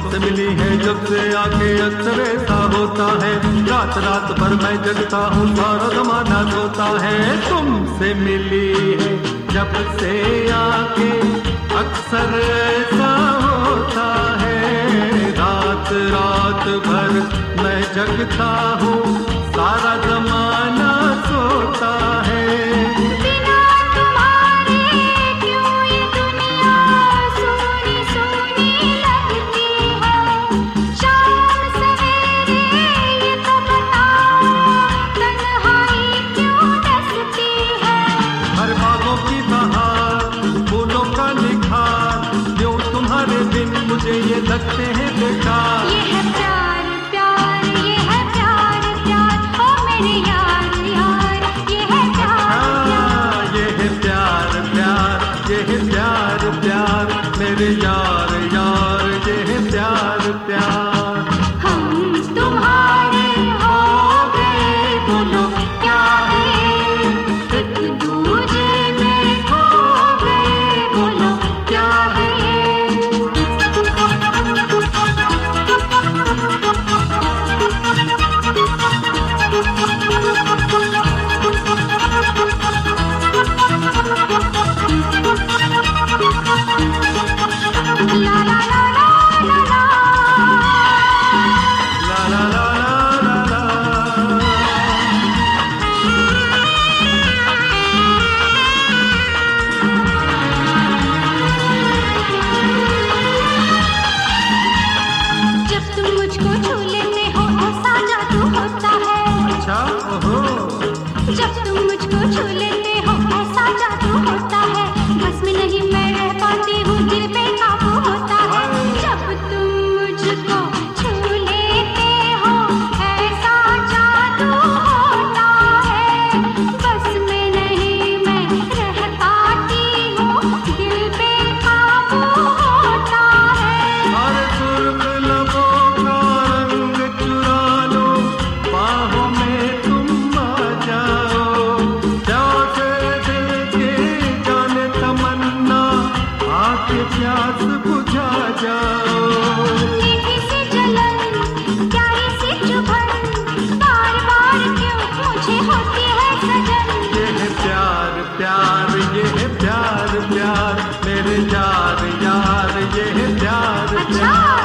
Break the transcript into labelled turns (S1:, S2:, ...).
S1: तुमसे मिली है जब से आके अक्सर ऐसा होता है, रात रात भर मैं जगता हूँ सारा जमाना सोता है। तुमसे मिली है जब से आके अक्सर ऐसा होता है, रात रात भर मैं जगता हूँ सारा जमाना सोता है। मुझे ये लगते हैं बेकार।
S2: ये है प्यार प्यार, ये है प्यार प्यार, ओ मेरे यार यार, ये है प्यार प्यार।
S1: ये है प्यार प्यार, ये है प्यार प्यार, मेरे यार यार, ये है प्यार प्यार।
S2: हम तुम्हारे हो गए, बोलो क्या है, एक दूजे में खो गए, बोलो क्या है। जब तुम मुझको छू लेते हो ऐसा जादू होता है, बस में नहीं मैं रह पाती हूँ, दिल पे काबू होता है। जब तुम मुझको छू लेते हो ऐसा जादू होता है, बस में नहीं मैं रह पाती हूँ, दिल पे काबू होता है।
S1: हर सुर्ख लबों का रंग चुरा लो, बाहों में प्यास बुझा जाओ।
S2: मीठी सी जलन, प्यारी सी चुभन, बार बार क्यों मुझे होती है सजन।
S1: ये है प्यार प्यार, ये है प्यार प्यार, मेरे यार यार, ये है प्यार प्यार।